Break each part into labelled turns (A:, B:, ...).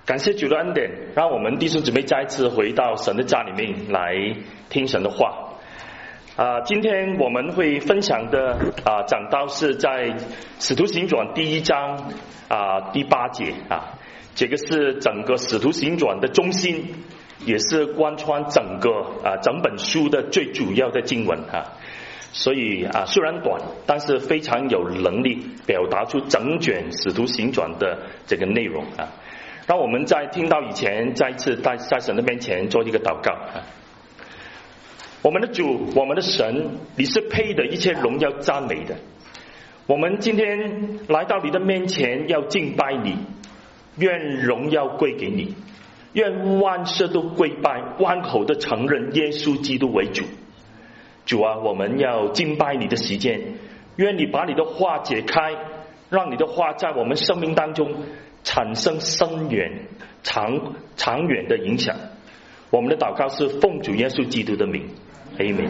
A: 感谢主的恩典，让我们弟兄姊妹再一次回到神的家里面来听神的话。今天我们会分享的讲道是在使徒行传第1章第8节这个是整个使徒行传的中心，也是贯穿整本书的最主要的经文所以虽然短，但是非常有能力表达出整卷使徒行传的这个内容让我们在听到以前再一次在神的面前做一个祷告我们的主，我们的神，你是配的一切荣耀赞美的。我们今天来到你的面前要敬拜你，愿荣耀归给你，愿万事都跪拜，万口的承认耶稣基督为主。主啊，我们要敬拜你的时间，愿你把你的话解开，让你的话在我们生命当中产生深远长远的影响。我们的祷告是奉主耶稣基督的名，Amen。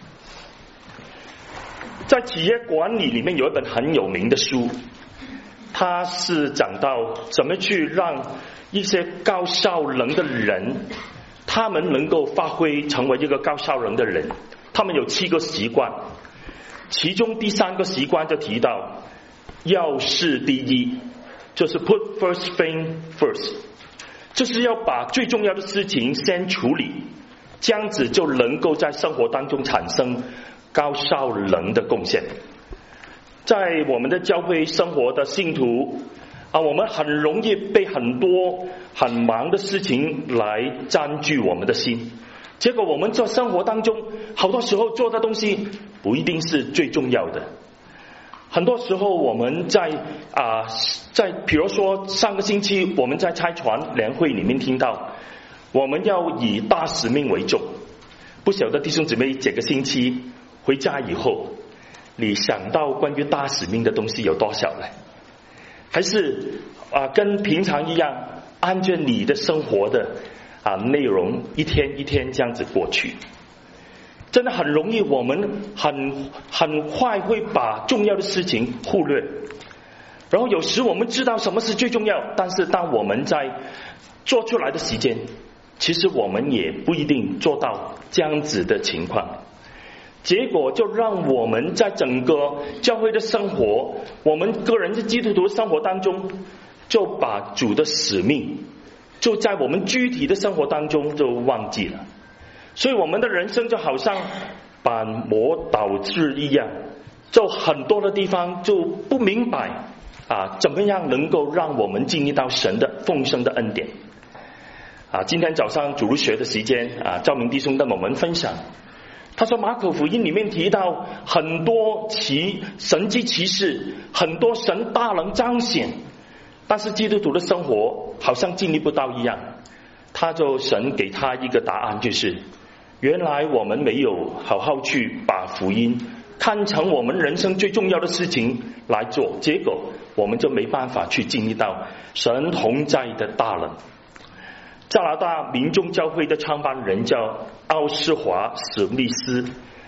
A: 在企业管理里面有一本很有名的书，它是讲到怎么去让一些高效能的人，他们能够发挥成为一个高效能的人。他们有7个习惯，其中第3个习惯就提到要事第一，就是 put first thing first， 就是要把最重要的事情先处理，这样子就能够在生活当中产生高效能的贡献。在我们的教会生活的信徒我们很容易被很多很忙的事情来占据我们的心，结果我们在生活当中好多时候做的东西不一定是最重要的。很多时候我们在比如说上个星期我们在拆船联会里面听到我们要以大使命为重。不晓得弟兄姊妹这个星期回家以后，你想到关于大使命的东西有多少呢？还是跟平常一样按照你的生活的内容一天一天这样子过去？真的很容易我们很快会把重要的事情忽略，然后有时我们知道什么是最重要，但是当我们在做出来的时间，其实我们也不一定做到这样子的情况，结果就让我们在整个教会的生活，我们个人的基督徒生活当中，就把主的使命就在我们具体的生活当中就忘记了。所以我们的人生就好像本末倒置一样，就很多的地方就不明白怎么样能够让我们经历到神的丰盛的恩典今天早上主日学的时间赵明弟兄跟我们分享，他说马可福音里面提到很多神迹奇事，很多神大能彰显，但是基督徒的生活好像经历不到一样。神给他一个答案，就是原来我们没有好好去把福音看成我们人生最重要的事情来做，结果我们就没办法去经历到神同在的大能。加拿大民众教会的创办人叫奥斯华史密斯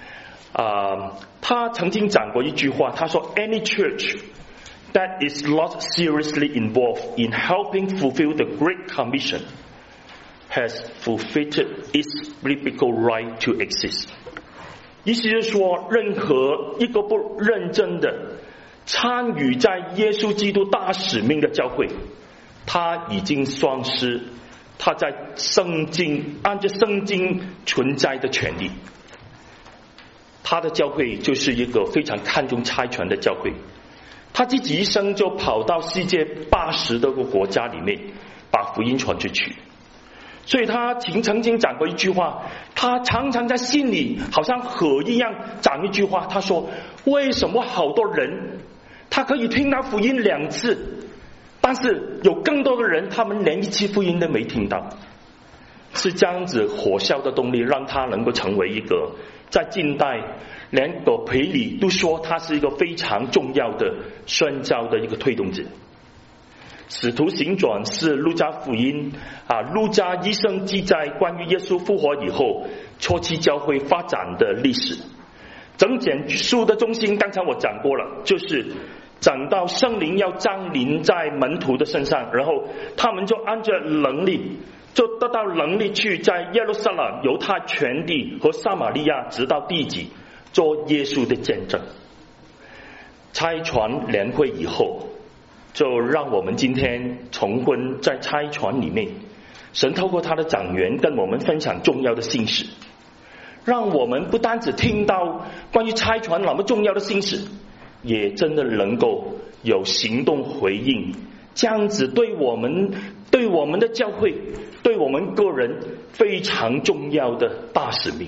A: 他曾经讲过一句话，他说 Any church that is not seriously involved in helping fulfill the Great Commission has fulfilled its biblical right to exist。 意思是说，任何一个不认真的参与在耶稣基督大使命的教会，他已经丧失他在按照圣经存在的权利。他的教会就是一个非常看重差传的教会，他自己一生就跑到世界80多个国家里面把福音传出去。所以他曾经讲过一句话，他常常在心里好像河一样讲一句话，他说为什么好多人他可以听到福音2次，但是有更多的人他们连1次福音都没听到。是这样子火烧的动力让他能够成为一个在近代连个培理都说他是一个非常重要的宣教的一个推动者。使徒行传是路加福音路加医生记载关于耶稣复活以后初期教会发展的历史。整卷书的中心刚才我讲过了，就是讲到圣灵要降临在门徒的身上，然后他们就按着能力，就得到能力去在耶路撒冷、犹太全地和撒玛利亚直到地极做耶稣的见证。差传联会以后，就让我们今天重温在差传里面，神透过他的讲员跟我们分享重要的信息，让我们不单只听到关于差传那么重要的信息，也真的能够有行动回应，这样子对我们的教会，对我们个人非常重要的大使命。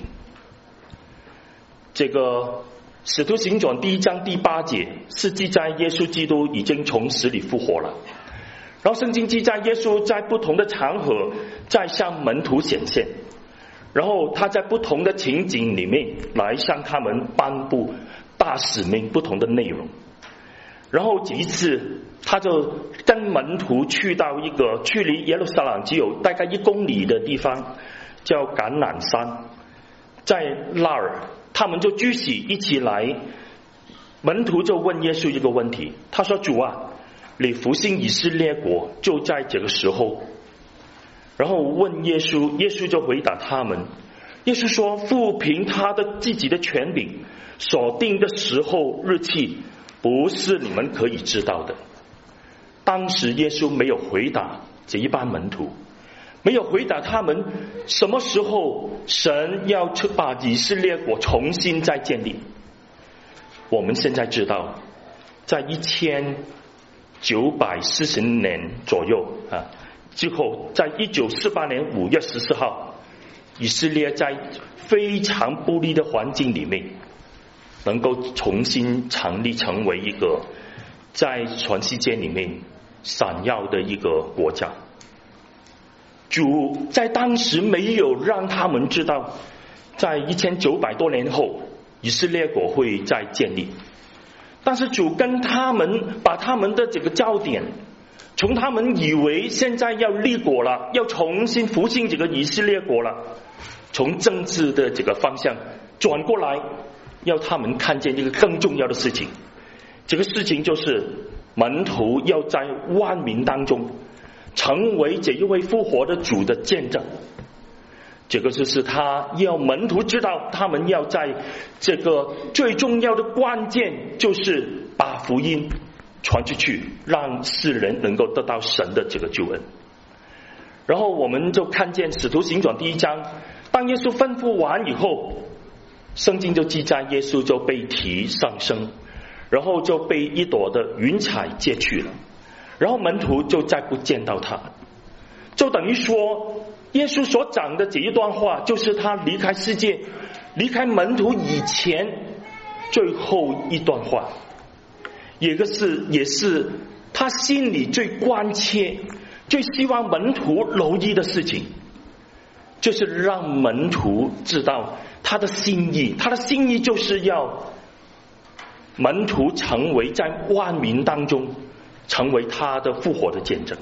A: 这个使徒行传1章第8节是记载耶稣基督已经从死里复活了，然后圣经记载耶稣在不同的场合在向门徒显现，然后他在不同的情景里面来向他们颁布大使命不同的内容。然后这一次他就跟门徒去到一个距离耶路撒冷只有大概1公里的地方，叫橄榄山。在那儿他们就聚集一起来，门徒就问耶稣一个问题，他说：主啊，你复兴以色列国就在这个时候。然后问耶稣，耶稣就回答他们，耶稣说：父凭他的自己的权柄所定的时候日期，不是你们可以知道的。当时耶稣没有回答这一班门徒，没有回答他们什么时候神要把以色列国重新再建立。我们现在知道，在1940年左右之后，在1948年5月14号，以色列在非常不利的环境里面，能够重新成立成为一个在全世界里面闪耀的一个国家。主在当时没有让他们知道，在1900多年后以色列国会再建立，但是主跟他们把他们的这个焦点从他们以为现在要立国了，要重新复兴这个以色列国了，从政治的这个方向转过来，要他们看见一个更重要的事情。这个事情就是门徒要在万民当中成为这一位复活的主的见证。这个就是他要门徒知道，他们要在这个最重要的关键，就是把福音传出去，让世人能够得到神的这个救恩。然后我们就看见使徒行传1章，当耶稣吩咐完以后，圣经就记载耶稣就被提上升，然后就被一朵的云彩接去了，然后门徒就再不见到他。就等于说耶稣所讲的这一段话，就是他离开世界、离开门徒以前最后一段话，也是他心里最关切、最希望门徒留意的事情，就是让门徒知道他的心意。他的心意就是要门徒成为在万民当中成为他的复活的见证。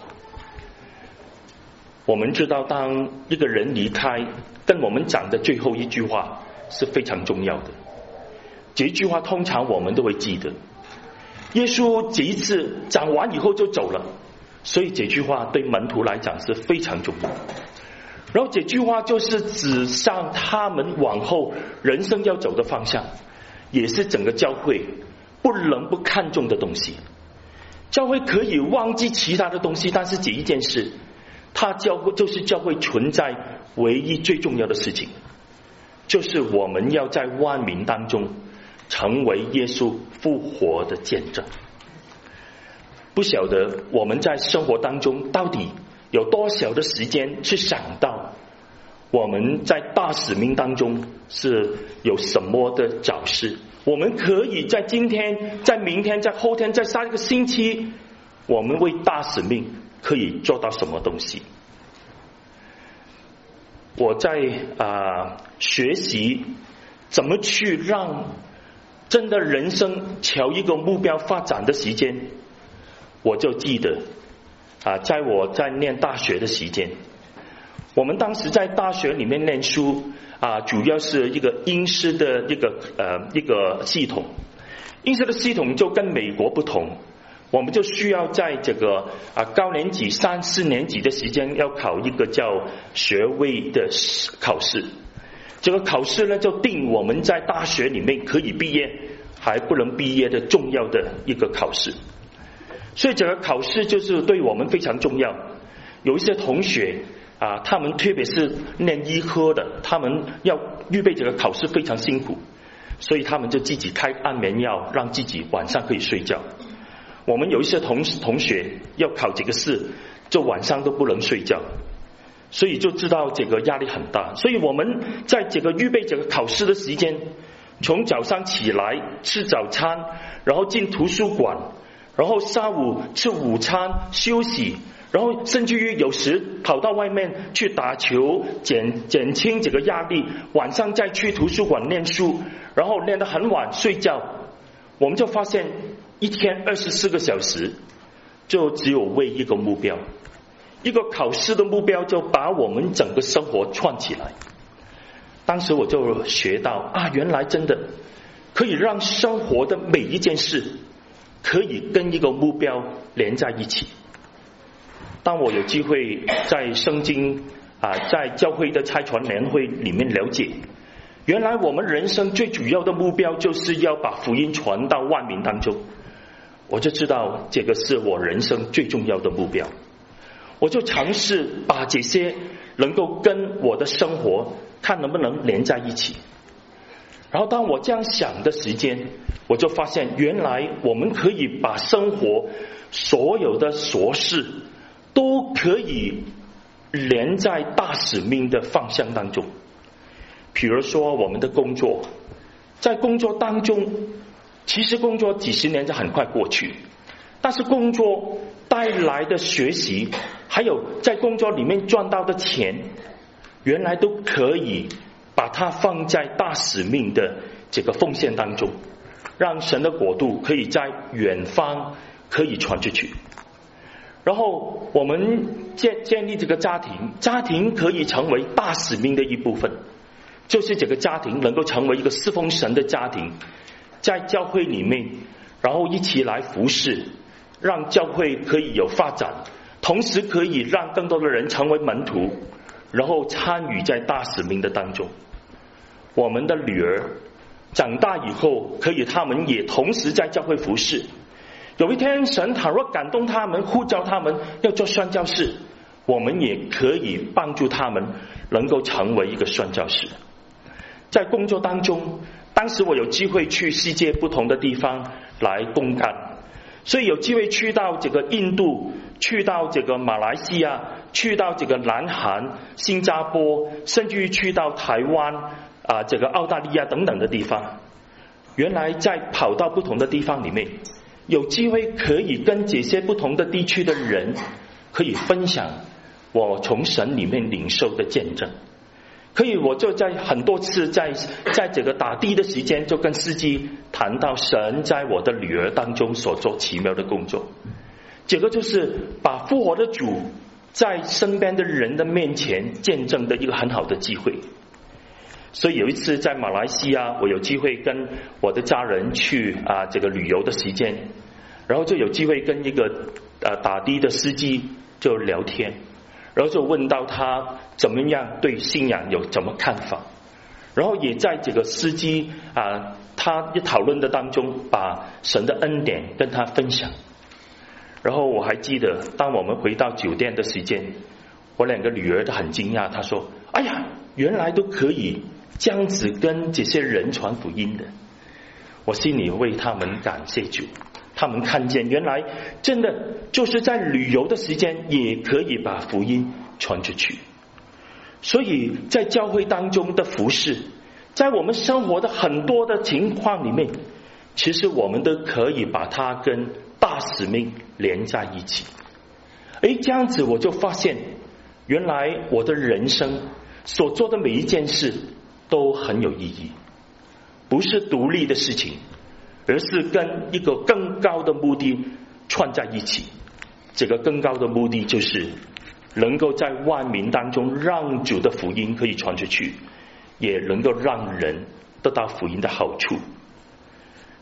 A: 我们知道，当一个人离开，跟我们讲的最后一句话是非常重要的。这一句话通常我们都会记得。耶稣这一次讲完以后就走了，所以这句话对门徒来讲是非常重要。然后这句话就是指向他们往后人生要走的方向，也是整个教会不能不看重的东西。教会可以忘记其他的东西，但是这一件事，它就是教会存在唯一最重要的事情，就是我们要在万民当中成为耶稣复活的见证。不晓得我们在生活当中到底有多少的时间去想到我们在大使命当中是有什么的角色，我们可以在今天、在明天、在后天、在下一个星期，我们为大使命可以做到什么东西。我在学习怎么去让真的人生朝一个目标发展的时间，我就记得在我在念大学的时间，我们当时在大学里面念书主要是一个英式的一个系统， 因此的系统就跟美国不同，我们就需要在这个高年级3、4年级的时间要考一个叫学位的考试。这个考试呢，就定我们在大学里面可以毕业还不能毕业的重要的一个考试。所以这个考试就是对我们非常重要。有一些同学他们特别是念医科的，他们要预备这个考试非常辛苦，所以他们就自己开安眠药，让自己晚上可以睡觉。我们有一些同学要考这个试，就晚上都不能睡觉，所以就知道这个压力很大。所以我们在这个预备这个考试的时间，从早上起来吃早餐，然后进图书馆，然后下午吃午餐休息，然后甚至于有时跑到外面去打球，减轻这个压力，晚上再去图书馆念书，然后念得很晚睡觉。我们就发现一天24个小时就只有为一个目标，一个考试的目标就把我们整个生活串起来。当时我就学到原来真的可以让生活的每一件事可以跟一个目标连在一起。当我有机会在圣经在教会的差传年会里面了解，原来我们人生最主要的目标就是要把福音传到万民当中，我就知道这个是我人生最重要的目标。我就尝试把这些能够跟我的生活看能不能连在一起。然后当我这样想的时间，我就发现原来我们可以把生活所有的琐事都可以连在大使命的方向当中。比如说我们的工作，在工作当中，其实工作几十年就很快过去，但是工作带来的学习，还有在工作里面赚到的钱，原来都可以把它放在大使命的这个奉献当中，让神的国度可以在远方可以传出去。然后我们建立这个家庭，家庭可以成为大使命的一部分，就是这个家庭能够成为一个侍奉神的家庭，在教会里面然后一起来服侍，让教会可以有发展，同时可以让更多的人成为门徒，然后参与在大使命的当中。我们的女儿长大以后，可以他们也同时在教会服侍。有一天神倘若感动他们，呼召他们要做宣教士，我们也可以帮助他们能够成为一个宣教士。在工作当中，当时我有机会去世界不同的地方来公干，所以有机会去到这个印度，去到这个马来西亚，去到这个南韩、新加坡，甚至于去到台湾这个澳大利亚等等的地方。原来在跑到不同的地方里面，有机会可以跟这些不同的地区的人可以分享我从神里面领受的见证。可以我就在很多次在这个打的的时间，就跟司机谈到神在我的女儿当中所做奇妙的工作。这个就是把复活的主在身边的人的面前见证的一个很好的机会。所以有一次在马来西亚，我有机会跟我的家人去这个旅游的时间，然后就有机会跟一个打的司机就聊天，然后就问到他怎么样对信仰有怎么看法，然后也在这个司机他讨论的当中把神的恩典跟他分享。然后我还记得当我们回到酒店的时间，我两个女儿都很惊讶，她说哎呀，原来都可以这样子跟这些人传福音的。我心里为他们感谢主，他们看见原来真的就是在旅游的时间也可以把福音传出去。所以在教会当中的服事，在我们生活的很多的情况里面，其实我们都可以把它跟大使命连在一起。这样子我就发现原来我的人生所做的每一件事都很有意义，不是独立的事情，而是跟一个更高的目的串在一起。这个更高的目的就是能够在万民当中让主的福音可以传出去，也能够让人得到福音的好处。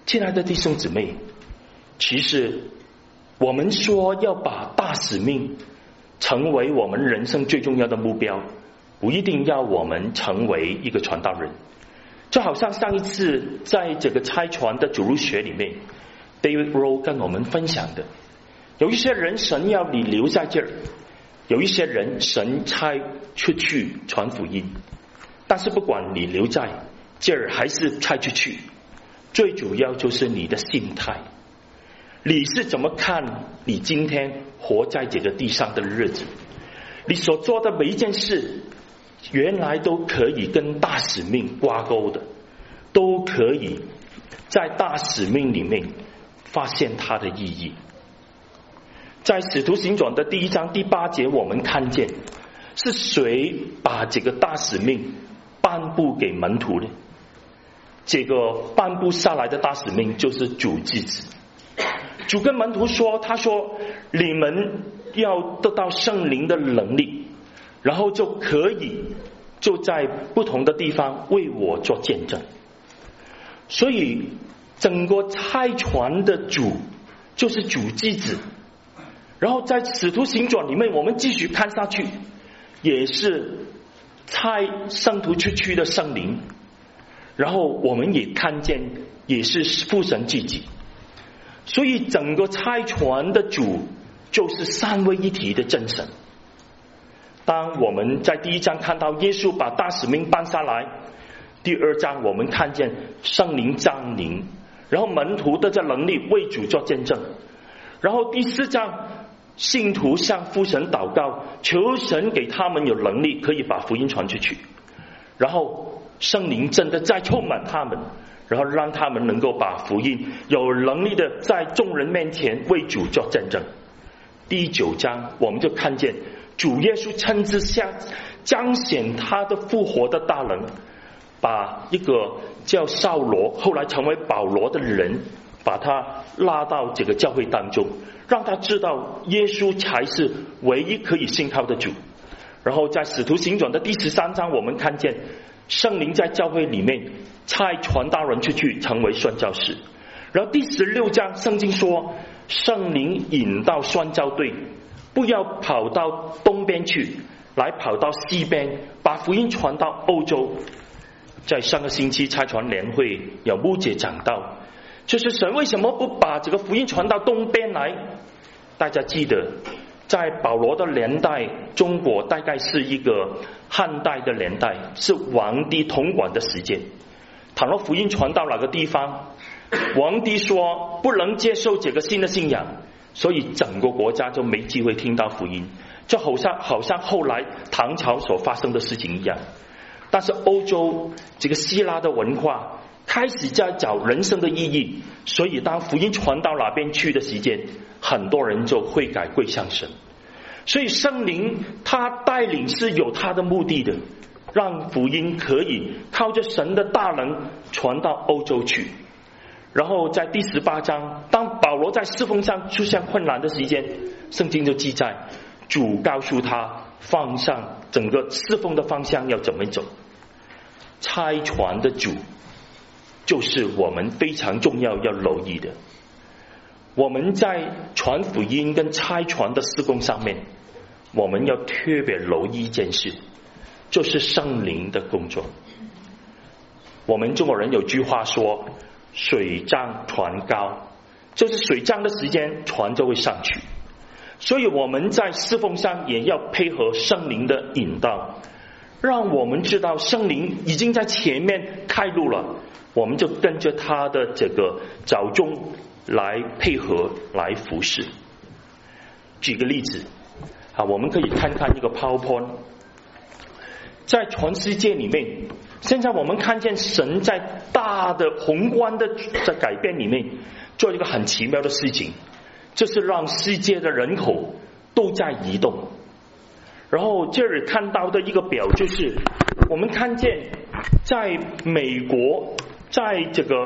A: 亲爱的弟兄姊妹，其实我们说要把大使命成为我们人生最重要的目标，不一定要我们成为一个传道人。就好像上一次在这个差传的主日学里面 David Rowe 跟我们分享的，有一些人神要你留在这儿，有一些人神差出去传福音，但是不管你留在这儿还是差出去，最主要就是你的心态，你是怎么看你今天活在这个地上的日子，你所做的每一件事原来都可以跟大使命挂钩的，都可以在大使命里面发现它的意义。在使徒行传的第1章第8节，我们看见是谁把这个大使命颁布给门徒的？这个颁布下来的大使命就是主自己。主跟门徒说，他说你们要得到圣灵的能力，然后就可以就在不同的地方为我做见证。所以整个差传的主就是主自己。然后在使徒行传里面我们继续看下去，也是差圣徒出去的圣灵，然后我们也看见也是父神自己。所以整个差传的主就是三位一体的真神。当我们在第1章看到耶稣把大使命颁下来，第2章我们看见圣灵降临，然后门徒的这能力为主做见证，然后第4章信徒向父神祷告，求神给他们有能力可以把福音传出去，然后圣灵真的再充满他们，然后让他们能够把福音有能力的在众人面前为主做见证。第9章我们就看见主耶稣亲自彰显他的复活的大能，把一个叫扫罗后来成为保罗的人把他拉到这个教会当中，让他知道耶稣才是唯一可以信靠的主。然后在使徒行传的第13章我们看见圣灵在教会里面差传道人出去成为宣教士。然后第16章圣经说圣灵引到宣教队不要跑到东边去，来跑到西边，把福音传到欧洲。在上个星期差传联会有牧姐讲到，就是神为什么不把这个福音传到东边来。大家记得在保罗的年代，中国大概是一个汉代的年代，是皇帝统管的时间。倘若福音传到哪个地方，皇帝说不能接受这个新的信仰，所以整个国家就没机会听到福音，就好像后来唐朝所发生的事情一样。但是欧洲这个希腊的文化开始在找人生的意义，所以当福音传到哪边去的时间，很多人就悔改归向神。所以圣灵他带领是有他的目的的，让福音可以靠着神的大能传到欧洲去。然后在第18章，当保罗在侍奉上出现困难的时间，圣经就记载主告诉他放上整个侍奉的方向要怎么走。差传的主就是我们非常重要要留意的。我们在传福音跟差传的事工上面，我们要特别留意一件事，就是圣灵的工作。我们中国人有句话说水涨船高，就是水涨的时间船就会上去。所以我们在侍奉上也要配合圣灵的引导，让我们知道圣灵已经在前面开路了，我们就跟着他的这个脚踪来配合来服侍。举个例子我们可以看看一个 PowerPoint。 在全世界里面，现在我们看见神在大的宏观的改变里面做一个很奇妙的事情，就是让世界的人口都在移动。然后这里看到的一个表就是我们看见在美国，在这个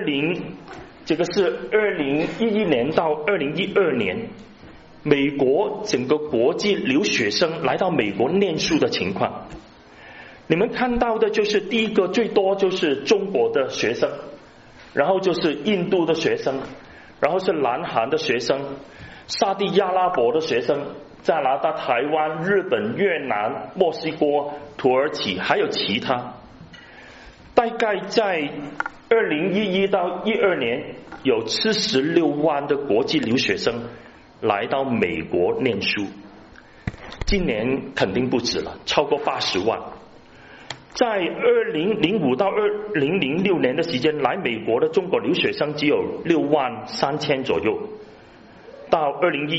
A: 是2011年到2012年，美国整个国际留学生来到美国念书的情况。你们看到的就是第一个最多就是中国的学生， 然后就是印度的学生，然后是南韩的学生，沙地阿拉伯的学生，加拿大、台湾、日本、越南、墨西哥、土耳其，还有其他。大概在2011到12年，有76万的国际留学生来到美国念书，今年肯定不止了，超过80万。在2005到2006年的时间，来美国的中国留学生只有6万3千左右，到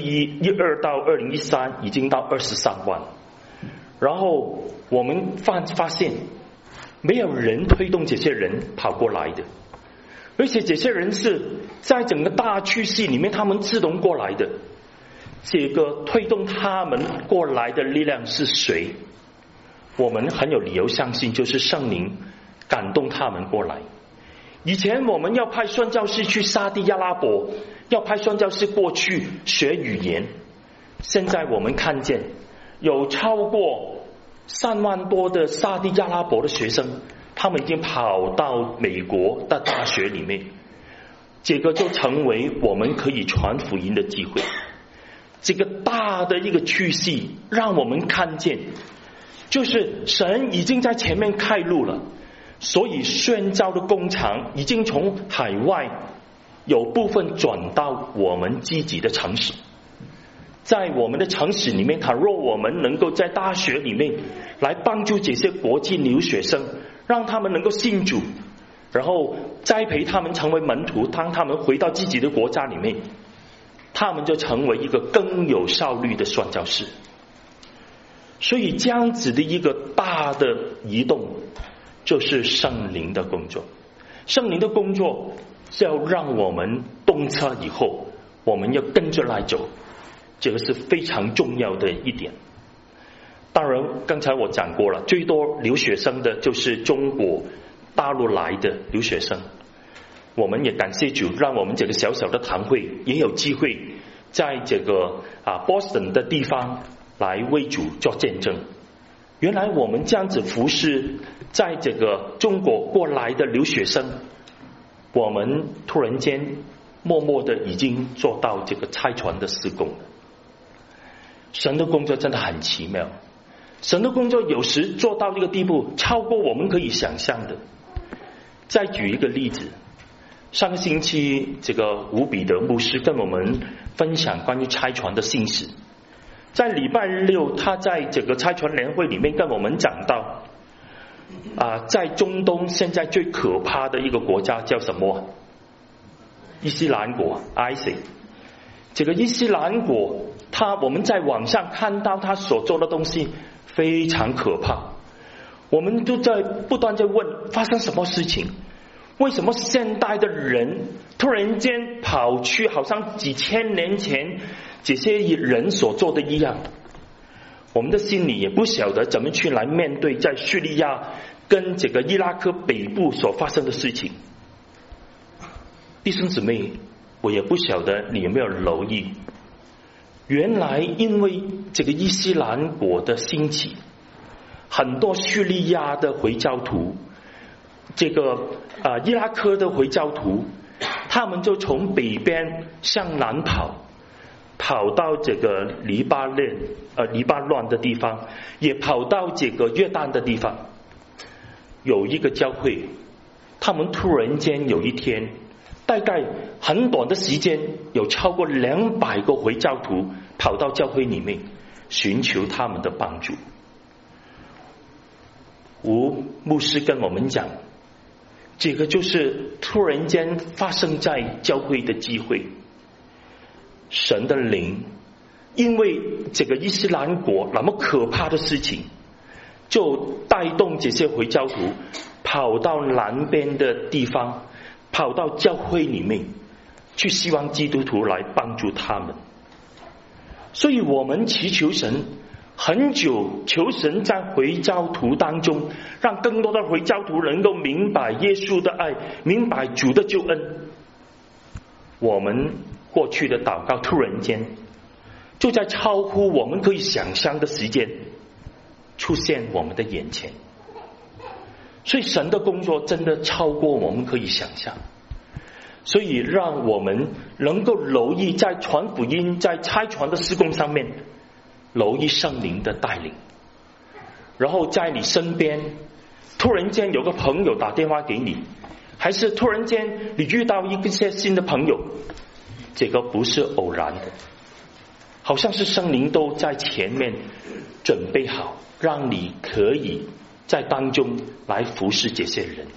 A: 2012到2013已经到23万。然后我们发现没有人推动这些人跑过来的，而且这些人是在整个大趋势里面他们自动过来的。这个推动他们过来的力量是谁？我们很有理由相信就是圣灵感动他们过来。以前我们要派宣教士去沙地阿拉伯，要派宣教士过去学语言，现在我们看见有超过3万多的沙地阿拉伯的学生，他们已经跑到美国的大学里面，这个就成为我们可以传福音的机会。这个大的一个趋势让我们看见，就是神已经在前面开路了，所以宣教的工厂已经从海外有部分转到我们自己的城市。在我们的城市里面，倘若我们能够在大学里面来帮助这些国际留学生，让他们能够信主，然后栽培他们成为门徒，当他们回到自己的国家里面，他们就成为一个更有效率的宣教士。所以这样子的一个大的移动就是圣灵的工作。圣灵的工作是要让我们动车以后我们要跟着来走，这个是非常重要的一点。当然刚才我讲过了，最多留学生的就是中国大陆来的留学生。我们也感谢主，让我们这个小小的堂会也有机会在这个Boston 的地方来为主做见证。原来我们这样子服侍在这个中国过来的留学生，我们突然间默默的已经做到这个拆船的事工了。神的工作真的很奇妙，神的工作有时做到一个地步超过我们可以想象的。再举一个例子，上个星期这个吴彼得牧师跟我们分享关于拆船的信息。在礼拜6他在这个拆船联会里面跟我们讲到在中东现在最可怕的一个国家叫什么？伊斯兰国 ISIS。 这个伊斯兰国我们在网上看到他所做的东西非常可怕，我们都在不断在问发生什么事情，为什么现代的人突然间跑去好像几千年前这些人所做的一样。我们的心里也不晓得怎么去来面对在叙利亚跟这个伊拉克北部所发生的事情。弟兄姊妹，我也不晓得你有没有留意，原来因为这个伊斯兰国的兴起，很多叙利亚的回教徒，这个伊拉克的回教徒，他们就从北边向南跑到这个黎巴嫩的地方，也跑到这个约旦的地方。有一个教会，他们突然间有一天，大概很短的时间，有超过200个回教徒跑到教会里面寻求他们的帮助。吴牧师跟我们讲，这个就是突然间发生在教会的机会。神的灵因为这个伊斯兰国那么可怕的事情，就带动这些回教徒跑到南边的地方，跑到教会里面去，希望基督徒来帮助他们。所以我们祈求神很久，求神在回教徒当中，让更多的回教徒能够明白耶稣的爱，明白主的救恩。我们过去的祷告突然间就在超乎我们可以想象的时间出现我们的眼前。所以神的工作真的超过我们可以想象。 所以让我们能够留意在传福音、在差传的事工上面，留意圣灵的带领。然后在你身边突然间有个朋友打电话给你，还是突然间你遇到一些新的朋友，这个不是偶然的，好像是圣灵都在前面准备好，让你可以在当中来服侍这些人。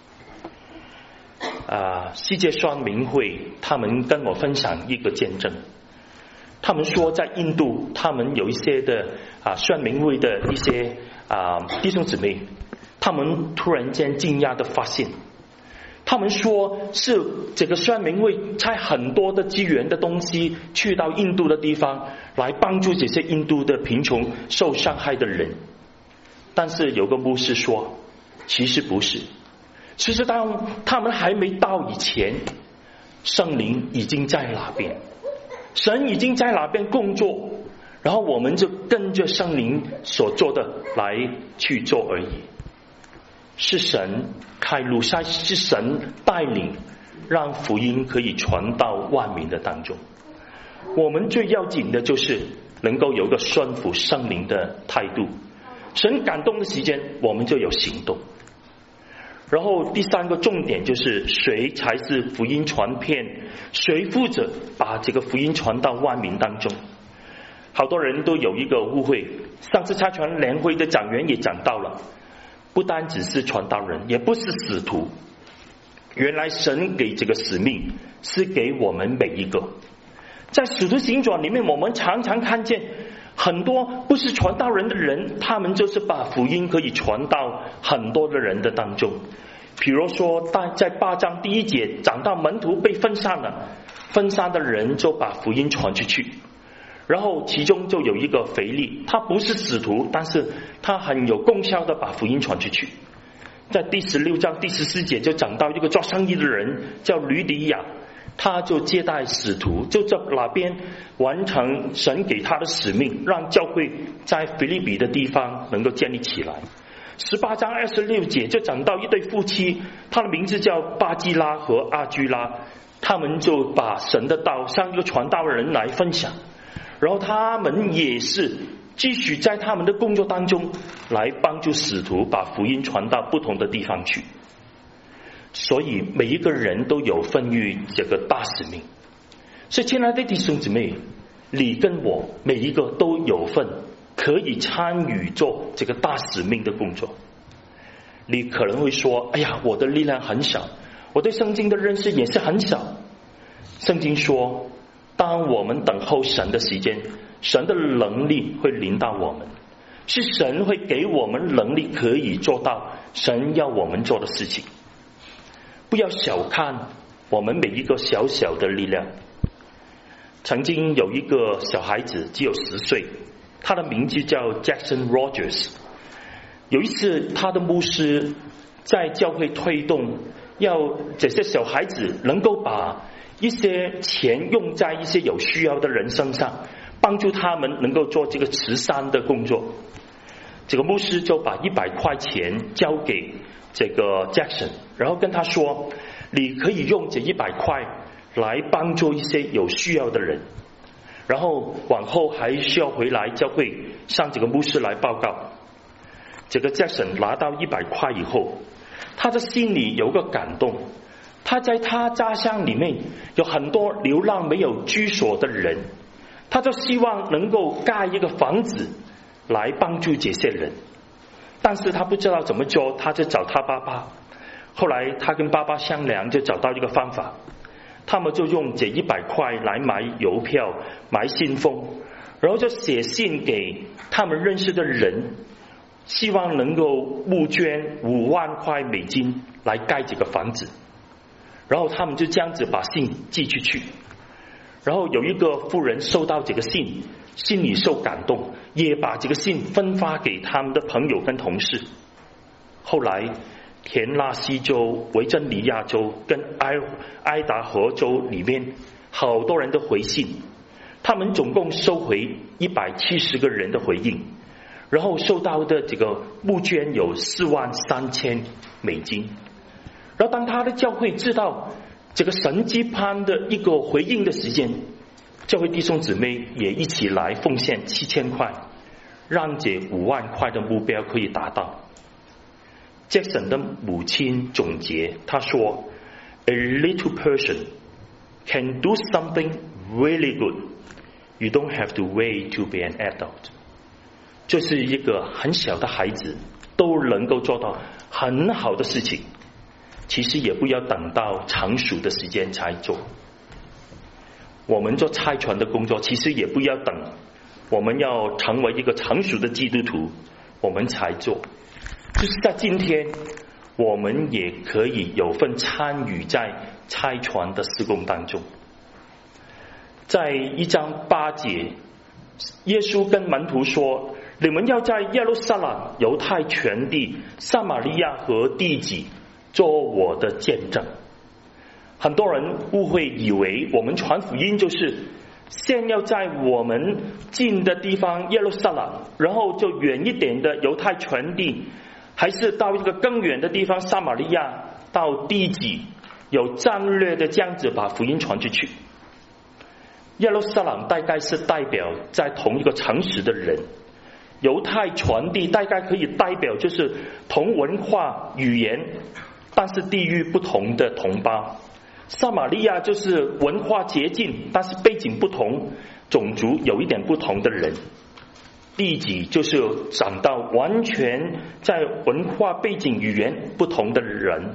A: 世界宣明会他们跟我分享一个见证，他们说在印度他们有一些的宣明会的一些弟兄姊妹，他们突然间惊讶的发现，他们说是这个宣明会差很多的资源的东西去到印度的地方来帮助这些印度的贫穷受伤害的人，但是有个牧师说其实不是，其实当他们还没到以前，圣灵已经在那边，神已经在那边工作，然后我们就跟着圣灵所做的来去做而已。是神开路，是神带领，让福音可以传到万民的当中。我们最要紧的就是能够有个顺服圣灵的态度，神感动的时间我们就有行动。然后第三个重点就是谁才是福音传遍，谁负责把这个福音传到万民当中。好多人都有一个误会，上次差传联会的讲员也讲到了，不单只是传道人，也不是使徒，原来神给这个使命是给我们每一个。在使徒行传里面，我们常常看见很多不是传道人的人，他们就是把福音可以传到很多的人的当中。比如说在8章第1节讲到门徒被分散了，分散的人就把福音传出去，然后其中就有一个腓力，他不是使徒，但是他很有功效的把福音传出去。在第16章第14节就讲到一个做生意的人叫吕底亚，他就接待使徒，就在那边完成神给他的使命，让教会在腓立比的地方能够建立起来。18章26节就讲到一对夫妻，他的名字叫巴基拉和阿居拉，他们就把神的道向一个传道的人来分享，然后他们也是继续在他们的工作当中来帮助使徒把福音传到不同的地方去。所以每一个人都有份于这个大使命。所以亲爱的弟兄姊妹，你跟我每一个都有份可以参与做这个大使命的工作。你可能会说，哎呀，我的力量很小，我对圣经的认识也是很小。圣经说，当我们等候神的时间，神的能力会临到我们，是神会给我们能力可以做到神要我们做的事情。不要小看我们每一个小小的力量。曾经有一个小孩子只有10岁，他的名字叫 Jackson Rogers。 有一次他的牧师在教会推动要这些小孩子能够把一些钱用在一些有需要的人身上，帮助他们能够做这个慈善的工作。这个牧师就把100块钱交给这个 Jackson， 然后跟他说，你可以用这100块来帮助一些有需要的人，然后往后还需要回来教会向这个牧师来报告。这个 Jackson 拿到100块以后，他的心里有个感动，他在他家乡里面有很多流浪没有居所的人，他就希望能够盖一个房子来帮助这些人，但是他不知道怎么做，他就找他爸爸。后来他跟爸爸商量，就找到一个方法，他们就用这100块来买邮票，买信封，然后就写信给他们认识的人，希望能够募捐5万块美金来盖这个房子。然后他们就这样子把信寄出去，然后有一个妇人收到这个信，心里受感动，也把这个信分发给他们的朋友跟同事。后来田纳西州、维珍尼亚州跟埃达荷州里面好多人都回信，他们总共收回170个人的回应，然后收到的这个募捐有4万3千美金。然后当他的教会知道这个神迹般的一个回应的时间，教会弟兄姊妹也一起来奉献7000块，让这5万块的目标可以达到。Jackson 的母亲总结，他说 ：“A little person can do something really good. You don't have to wait to be an adult.” 就是一个很小的孩子都能够做到很好的事情，其实也不要等到成熟的时间才做。我们做差传的工作，其实也不要等我们要成为一个成熟的基督徒我们才做，就是在今天我们也可以有份参与在差传的事工当中。在1章8节，耶稣跟门徒说，你们要在耶路撒冷、犹太全地、撒玛利亚和地极做我的见证。很多人误会以为我们传福音就是先要在我们近的地方耶路撒冷，然后就远一点的犹太全地，还是到一个更远的地方撒玛利亚，到地极，有战略的这样子把福音传出去。耶路撒冷大概是代表在同一个城市的人，犹太全地大概可以代表就是同文化语言但是地域不同的同胞，撒玛利亚就是文化接近但是背景不同，种族有一点不同的人，地极就是讲到完全在文化背景语言不同的人。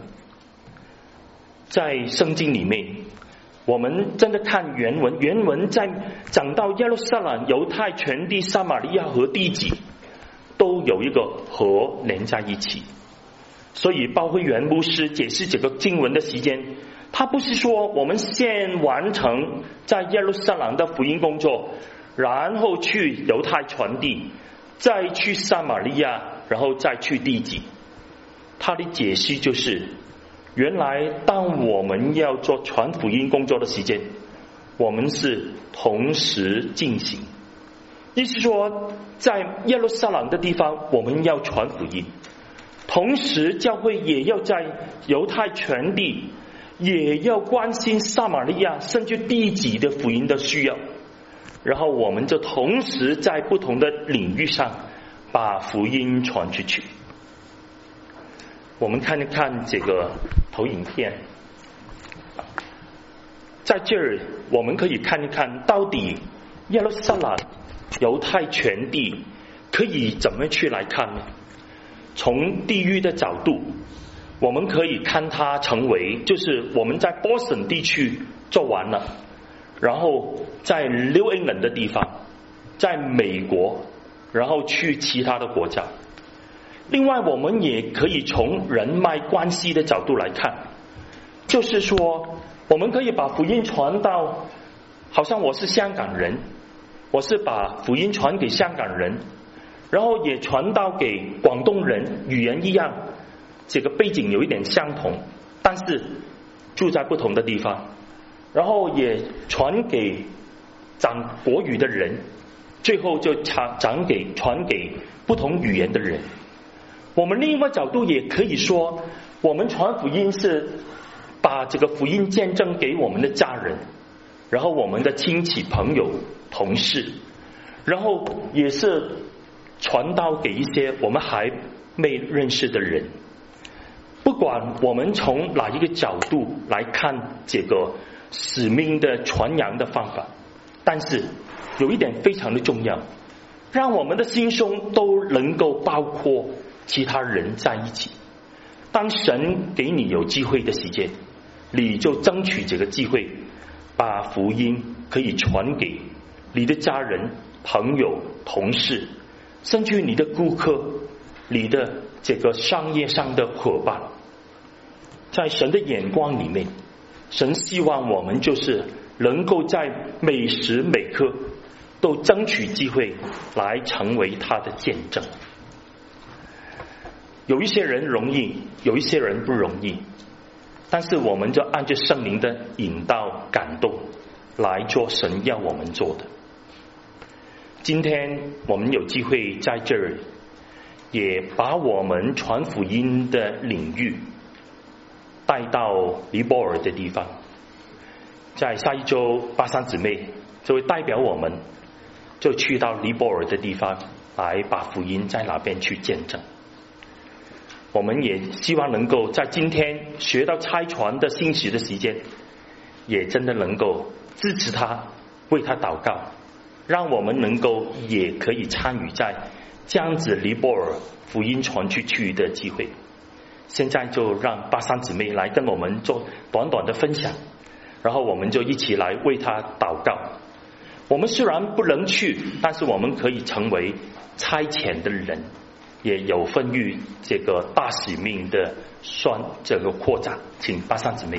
A: 在圣经里面我们真的看原文，原文在讲到耶路撒冷、犹太全地、撒玛利亚和地极都有一个和连在一起。所以包慧元牧师解释这个经文的时间，他不是说我们先完成在耶路撒冷的福音工作，然后去犹太全地，再去撒玛利亚，然后再去地极。他的解释就是原来当我们要做传福音工作的时间，我们是同时进行，意思说在耶路撒冷的地方我们要传福音，同时教会也要在犹太全地，也要关心撒玛利亚甚至地极的福音的需要，然后我们就同时在不同的领域上把福音传出去。我们看一看这个投影片，在这儿我们可以看一看到底耶路撒冷、犹太全地可以怎么去来看呢？从地域的角度，我们可以看它成为就是我们在波士地区做完了，然后在New England的地方，在美国，然后去其他的国家。另外我们也可以从人脉关系的角度来看，就是说我们可以把福音传到，好像我是香港人，我是把福音传给香港人，然后也传到给广东人，语言一样，这个背景有一点相同，但是住在不同的地方，然后也传给讲国语的人，最后就传给不同语言的人。我们另一个角度也可以说，我们传福音是把这个福音见证给我们的家人，然后我们的亲戚朋友同事，然后也是传到给一些我们还没认识的人。不管我们从哪一个角度来看这个使命的传扬的方法，但是有一点非常的重要，让我们的心胸都能够包括其他人在一起。当神给你有机会的时间，你就争取这个机会，把福音可以传给你的家人、朋友、同事，甚至你的顾客、你的这个商业上的伙伴。在神的眼光里面，神希望我们就是能够在每时每刻都争取机会来成为他的见证。有一些人容易，有一些人不容易，但是我们就按照圣灵的引导感动来做神要我们做的。今天我们有机会在这儿也把我们传福音的领域带到尼泊尔的地方， 在下一周巴山姊妹就会代表我们，就去到尼泊尔的地方来把福音在那边去见证。我们也希望能够在今天学到差传的信息的时间，也真的能够支持他，为他祷告，让我们能够也可以参与在这样子尼泊尔福音传出去的机会。现在就让巴山姊妹来跟我们做短短的分享，然后我们就一起来为他祷告。我们虽然不能去，但是我们可以成为差遣的人，也有份于这个大使命的这个扩展。请巴山姊妹。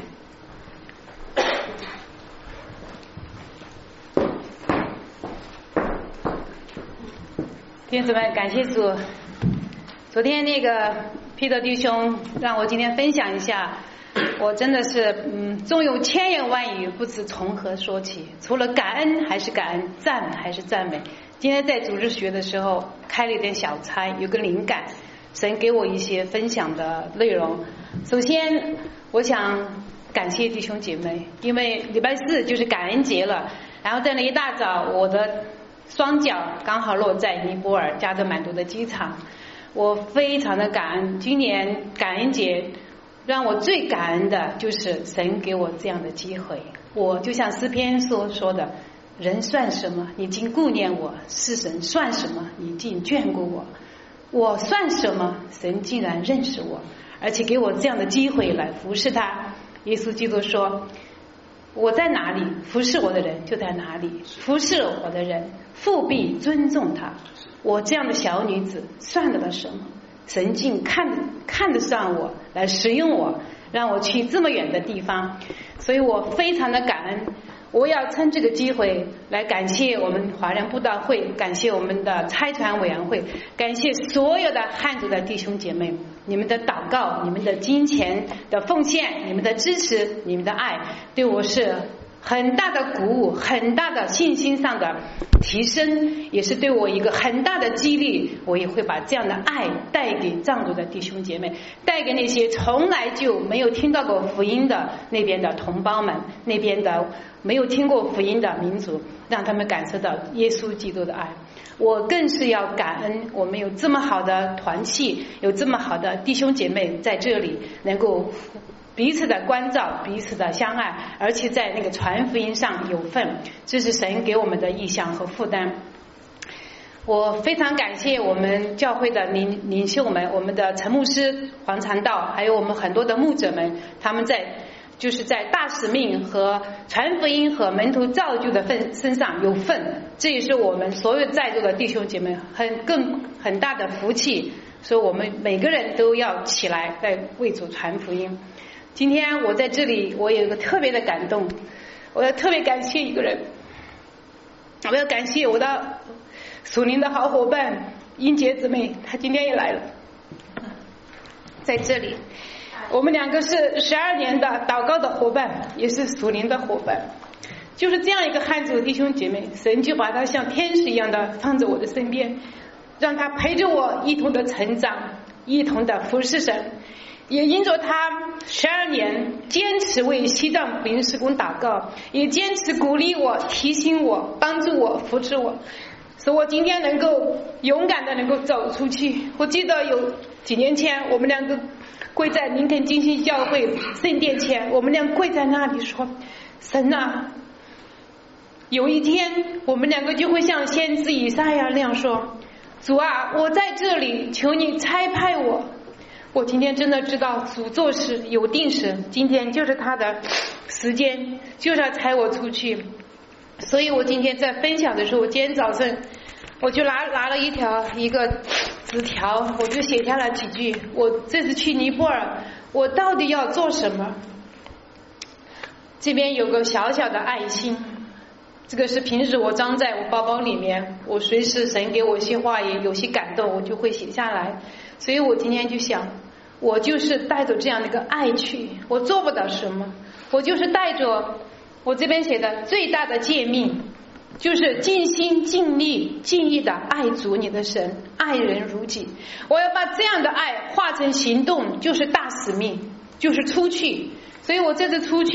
B: 弟兄姊妹，感谢主。昨天那个Peter弟兄让我今天分享一下，我真的是纵有千言万语不知从何说起，除了感恩还是感恩，赞还是赞美。今天在主日学的时候开了一点小差，有个灵感，神给我一些分享的内容。首先我想感谢弟兄姐妹，因为礼拜四就是感恩节了，然后在那一大早我的双脚刚好落在尼泊尔加德满都的机场，我非常的感恩。今年感恩节让我最感恩的就是神给我这样的机会。我就像诗篇所说的，人算什么你竟顾念我，世神算什么你竟眷顾我，我算什么神竟然认识我，而且给我这样的机会来服侍他。耶稣基督说，我在哪里，服侍我的人就在哪里，服侍我的人父必尊重他。我这样的小女子算得了什么？神竟看得上我，来使用我，让我去这么远的地方，所以我非常的感恩。我要趁这个机会来感谢我们华人布道会，感谢我们的差传委员会，感谢所有的汉族的弟兄姐妹，你们的祷告，你们的金钱的奉献，你们的支持，你们的爱，对我是很大的鼓舞，很大的信心上的提升，也是对我一个很大的激励。我也会把这样的爱带给藏族的弟兄姐妹，带给那些从来就没有听到过福音的那边的同胞们，那边的没有听过福音的民族，让他们感受到耶稣基督的爱。我更是要感恩我们有这么好的团契，有这么好的弟兄姐妹在这里，能够彼此的关照，彼此的相爱，而且在那个传福音上有份，这是神给我们的意向和负担。我非常感谢我们教会的领袖们，我们的陈牧师、黄传道，还有我们很多的牧者们，他们就是在大使命和传福音和门徒造就的身上有份，这也是我们所有在座的弟兄姐妹很大的福气，所以我们每个人都要起来在为主传福音。今天我在这里，我有一个特别的感动，我要特别感谢一个人，我要感谢我的属灵的好伙伴英杰姊妹，她今天也来了，在这里，我们两个是12年的祷告的伙伴，也是属灵的伙伴。就是这样一个汉族弟兄姐妹，神就把她像天使一样的放在我的身边，让她陪着我一同的成长，一同的服侍神。也因着他12年坚持为西藏福音事工祷告，也坚持鼓励我、提醒我、帮助我、扶持我，所以我今天能够勇敢的能够走出去。我记得有几年前，我们两个跪在林肯金星教会圣殿前，我们俩跪在那里说，神啊，有一天我们两个就会像先知以赛亚那样说，主啊，我在这里，求你差派我。我今天真的知道主做事有定时，今天就是他的时间，就是要差我出去。所以我今天在分享的时候，我今天早晨我就拿了一个纸条，我就写下了几句，我这次去尼泊尔我到底要做什么。这边有个小小的爱心，这个是平时我装在我包包里面，我随时神给我一些话也有些感动，我就会写下来。所以我今天就想，我就是带着这样的一个爱去，我做不了什么，我就是带着我这边写的最大的诫命，就是尽心尽力尽意的爱主你的神，爱人如己。我要把这样的爱化成行动，就是大使命，就是出去。所以我这次出去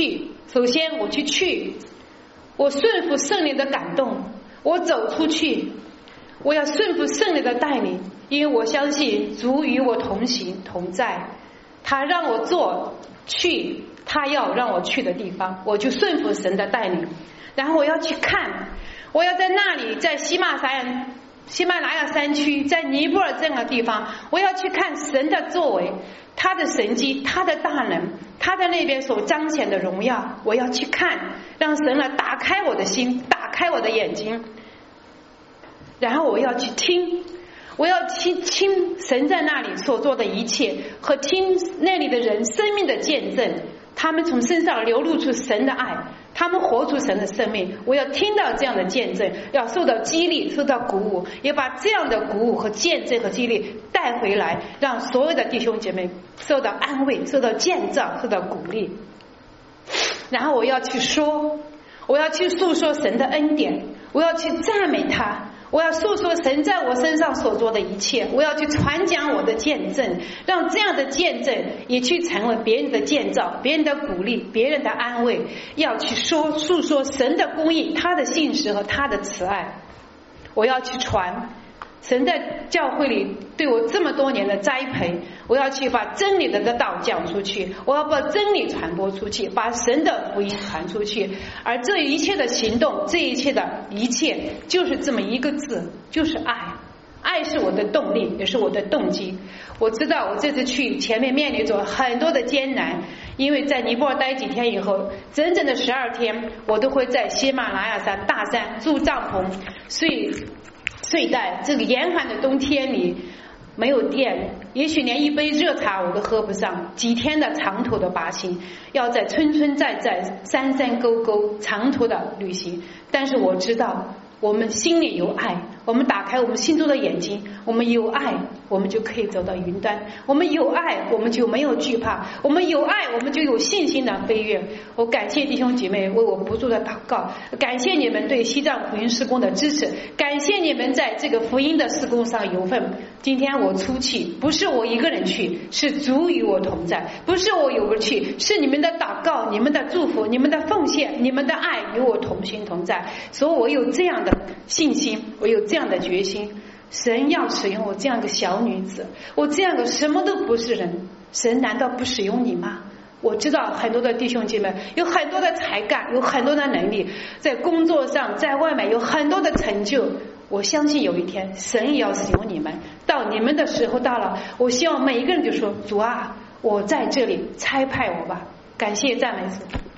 B: 首先我去，我顺服圣灵的感动，我走出去，我要顺服圣灵的带领，因为我相信主与我同行同在，他让我去他要让我去的地方，我就顺服神的带领。然后我要去看，我要在那里，在喜马拉雅山区，在尼泊尔这样的地方，我要去看神的作为，他的神迹，他的大能，他在那边所彰显的荣耀，我要去看，让神来打开我的心，打开我的眼睛。然后我要去听，我要听神在那里所做的一切，和听那里的人生命的见证，他们从身上流露出神的爱，他们活出神的生命。我要听到这样的见证，要受到激励，受到鼓舞，也把这样的鼓舞和见证和激励带回来，让所有的弟兄姐妹受到安慰，受到建造，受到鼓励。然后我要去说，我要去诉说神的恩典，我要去赞美他，我要诉说神在我身上所做的一切，我要去传讲我的见证，让这样的见证也去成为别人的建造，别人的鼓励，别人的安慰。要去诉说神的公义，他的信实和他的慈爱。我要去传神在教会里对我这么多年的栽培，我要去把真理的道讲出去，我要把真理传播出去，把神的福音传出去。而这一切的行动，这一切的一切，就是这么一个字，就是爱。爱是我的动力，也是我的动机。我知道我这次去前面面临着很多的艰难，因为在尼泊尔待几天以后，整整的12天，我都会在喜马拉雅山大山住帐篷，睡袋，这个严寒的冬天里没有电，也许连一杯热茶我都喝不上，几天的长途的跋行，要在村村寨寨山山沟沟长途的旅行。但是我知道我们心里有爱，我们打开我们心中的眼睛，我们有爱，我们就可以走到云端，我们有爱，我们就没有惧怕，我们有爱，我们就有信心的飞跃。我感谢弟兄姐妹为我不住的祷告，感谢你们对西藏福音事工的支持，感谢你们在这个福音的事工上有份。今天我出去，不是我一个人去，是主与我同在，不是我有个去，是你们的祷告，你们的祝福，你们的奉献，你们的爱与我同行同在。所以我有这样的信心，我有这样的决心，神要使用我这样的小女子，我这样的什么都不是人，神难道不使用你吗？我知道很多的弟兄姐妹有很多的才干，有很多的能力，在工作上在外面有很多的成就，我相信有一天神也要使用你们，到你们的时候到了，我希望每一个人就说，主啊，我在这里，差派我吧。感谢赞美主。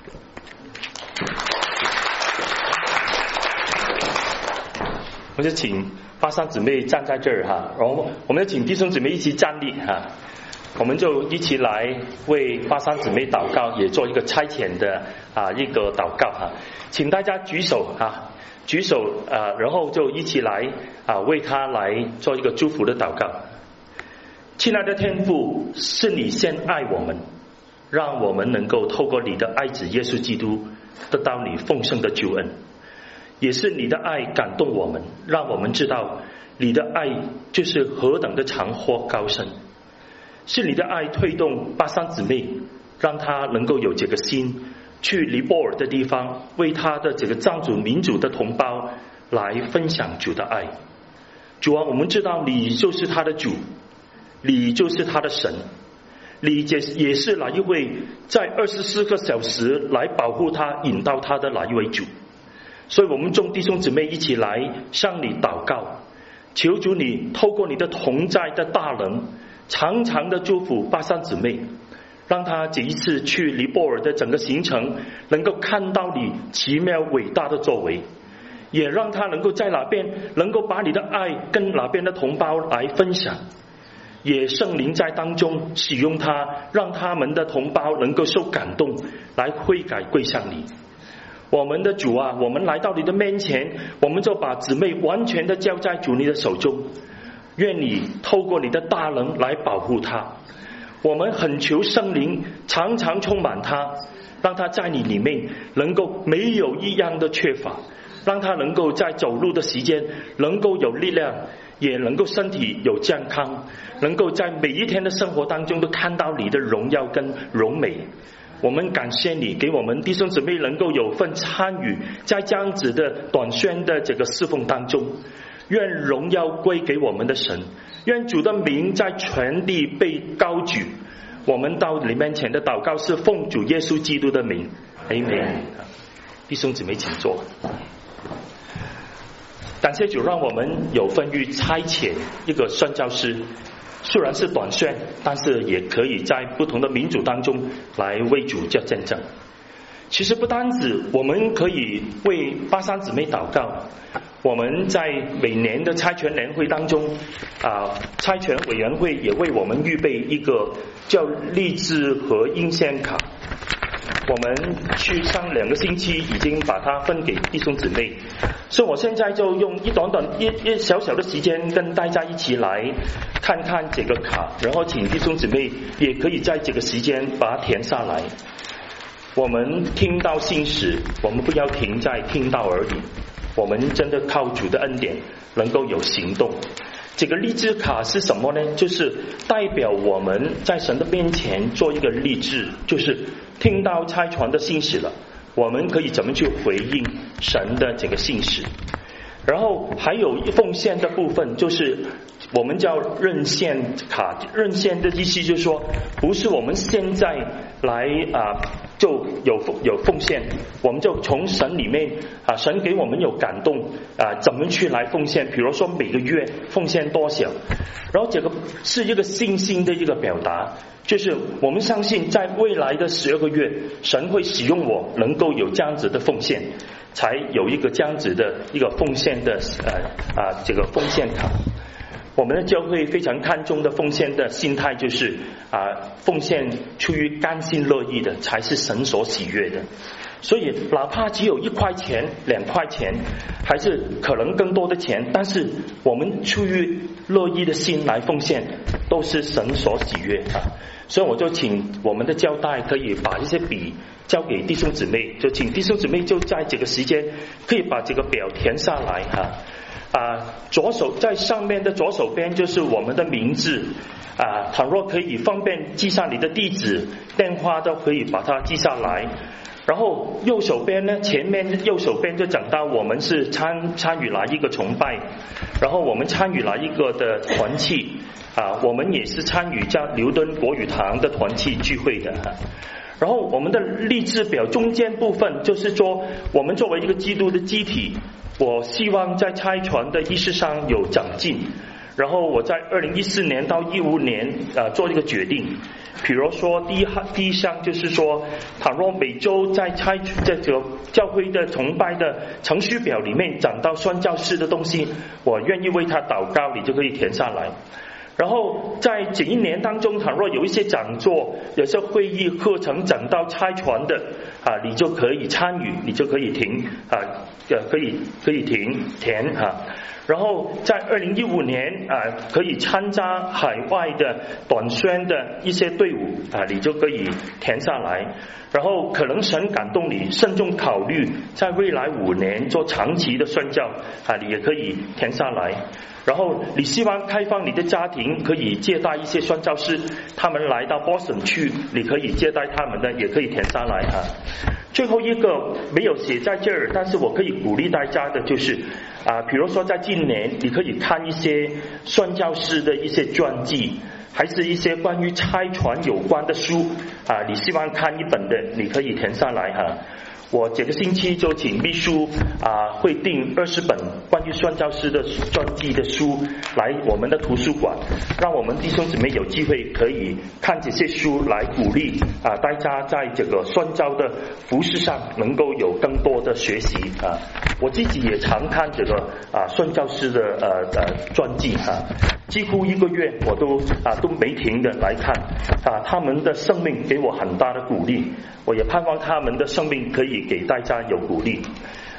A: 我就请巴桑姊妹站在这儿哈，然后我们就请弟兄姊妹一起站立哈，我们就一起来为巴桑姊妹祷告，也做一个差遣的一个祷告哈，请大家举手哈，举手然后就一起来为他来做一个祝福的祷告。亲爱的天父，是你先爱我们，让我们能够透过你的爱子耶稣基督得到你丰盛的救恩。也是你的爱感动我们，让我们知道你的爱就是何等的长阔高深。是你的爱推动巴桑姊妹，让她能够有这个心去尼泊尔的地方，为她的这个藏族民族的同胞来分享主的爱。主啊，我们知道你就是他的主，你就是他的神，你也是哪一位在24个小时来保护他引导他的哪一位主。所以我们众弟兄姊妹一起来向你祷告，求主你透过你的同在的大能，常常的祝福巴桑姊妹，让他这一次去尼泊尔的整个行程能够看到你奇妙伟大的作为，也让他能够在哪边能够把你的爱跟哪边的同胞来分享，也圣灵在当中使用他，让他们的同胞能够受感动，来悔改归向你。我们的主啊，我们来到你的面前，我们就把姊妹完全的交在主你的手中，愿你透过你的大能来保护她。我们恳求圣灵常常充满她，让她在你里面能够没有一样的缺乏，让她能够在走路的时间能够有力量，也能够身体有健康，能够在每一天的生活当中都看到你的荣耀跟荣美。 我们感谢你，给我们弟兄姊妹能够有份参与在这样子的短宣的这个侍奉当中。愿荣耀归给我们的神，愿主的名在全地被高举。我们到你面前的祷告是奉主耶稣基督的名 Amen。 弟兄姊妹请坐。感谢主让我们有份于差遣一个宣教师，虽然是短宣，但是也可以在不同的民族当中来为主做见证。其实不单止我们可以为巴山姊妹祷告，我们在每年的差遣年会当中差遣委员会也为我们预备一个叫励志和印献卡，我们去上2个星期已经把它分给弟兄姊妹，所以我现在就用一小小的时间跟大家一起来看看这个卡，然后请弟兄姊妹也可以在这个时间把它填下来。我们听到信实，我们不要停在听到而已，我们真的靠主的恩典能够有行动。这个励志卡是什么呢？就是代表我们在神的面前做一个励志，就是听到差传的信实了，我们可以怎么去回应神的这个信实。然后还有奉献的部分，就是我们叫认献卡。认献的意思就是说，不是我们现在来就有奉献，我们就从神里面神给我们有感动怎么去来奉献，比如说每个月奉献多少，然后这个是一个信心的一个表达，就是我们相信在未来的12个月，神会使用我能够有这样子的奉献，才有一个这样子的一个奉献的这个奉献卡。我们的教会非常看重的奉献的心态，就是奉献出于甘心乐意的才是神所喜悦的。所以哪怕只有1块钱2块钱，还是可能更多的钱，但是我们出于乐意的心来奉献，都是神所喜悦所以我就请我们的教带可以把一些笔交给弟兄姊妹，就请弟兄姊妹就在这个时间可以把这个表填下来左手在上面的左手边就是我们的名字倘若可以方便记上你的地址电话，都可以把它记下来。然后右手边呢，前面右手边就讲到我们是参与了一个崇拜，然后我们参与了一个的团契我们也是参与叫牛顿国语堂的团契聚会的然后我们的励志表中间部分就是说，我们作为一个基督的机体，我希望在差传的意识上有长进。然后我在2014年到15年做一个决定，比如说第一项就是说，倘若每周在这个教会的崇拜的程序表里面讲到宣教士的东西，我愿意为他祷告，你就可以填下来。然后在这一年当中，倘若有一些讲座、有些会议课程讲到差传的你就可以参与，你就可以可以填然后在2015年可以参加海外的短宣的一些队伍你就可以填下来。然后可能神感动你慎重考虑在未来5年做长期的宣教你也可以填下来。然后你希望开放你的家庭可以接待一些宣教士，他们来到 Boston 去，你可以接待他们的，也可以填下来最后一个没有写在这儿，但是我可以鼓励大家的就是比如说在今年你可以看一些宣教士的一些传记，还是一些关于差传有关的书你希望看一本的，你可以填下来我这个星期就请秘书会订20本关于宣教师的传记的书来我们的图书馆，让我们弟兄姊妹有机会可以看这些书，来鼓励大家在这个宣教的服事上能够有更多的学习我自己也常看这个宣教师的传记几乎1个月我都没停的来看他们的生命给我很大的鼓励，我也盼望他们的生命可以给大家有鼓励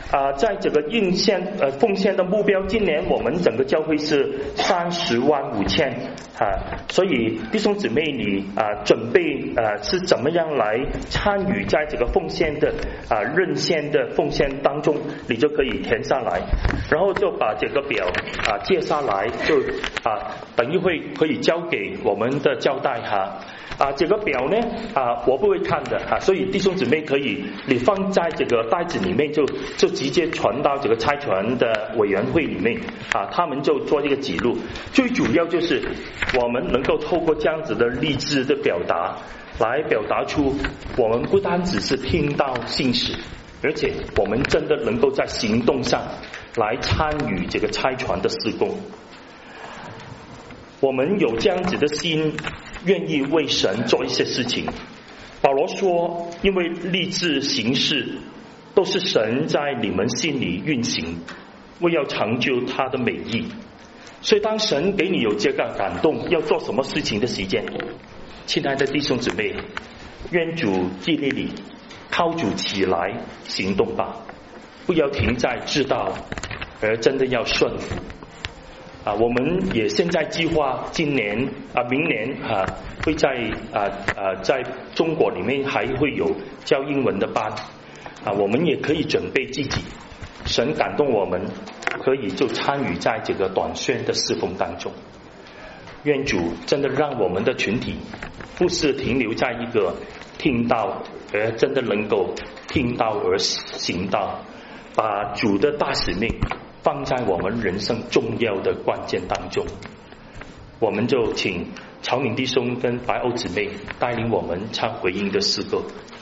A: 在这个奉献的目标，今年我们整个教会是30.5万所以弟兄姊妹你准备是怎么样来参与在这个奉献的认献的奉献当中，你就可以填下来，然后就把这个表接下来，就等一会可以交给我们的交代这个表呢我不会看的所以弟兄姊妹可以你放在这个袋子里面，就直接传到这个差传的委员会里面他们就做这个记录。最主要就是我们能够透过这样子的励志的表达，来表达出我们不单只是听到信使，而且我们真的能够在行动上来参与这个差传的事工。我们有这样子的心，愿意为神做一些事情。保罗说，因为立志行事都是神在你们心里运行，为要成就他的美意。所以当神给你有这个感动要做什么事情的时间，亲爱的弟兄姊妹，愿主激励你，靠主起来行动吧，不要停在知道，而真的要顺服。我们也现在计划今年明年会在中国里面还会有教英文的班我们也可以准备自己，神感动我们可以就参与在这个短宣的侍奉当中。愿主真的让我们的群体不是停留在一个听到，而真的能够听到而行道，把主的大使命放在我们人生重要的关键当中。我们就请曹敏弟兄跟白欧姊妹带领我们唱回应的诗歌。